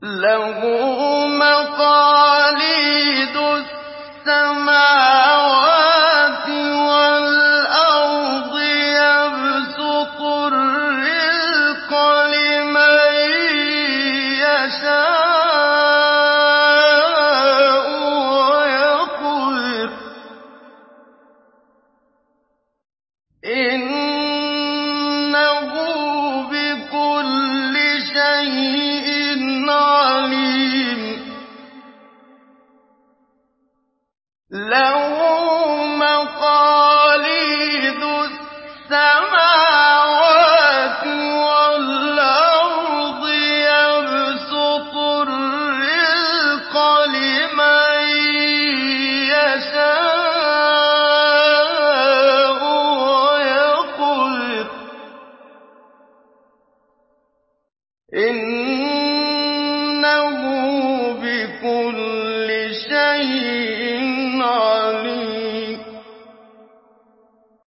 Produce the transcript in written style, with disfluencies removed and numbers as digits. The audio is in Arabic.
لَّهُ مَقَالِيدُ السَّمَاوَاتِ وَالْأَرْضِ ۖ يَبْسُطُ الرِّزْقَ لِمَن يَشَاءُ وَيَقْدِرُ ۚ إِنَّهُ بِكُلِّ شَيْءٍ عَلِيمٌ لَّهُ مَقَالِيدُ السَّمَاوَاتِ وَالْأَرْضِ ۖ يَبْسُطُ الرِّزْقَ لِمَن يَشَاءُ وَيَقْدِرُ ۚ إِنَّهُ بِكُلِّ شَيْءٍ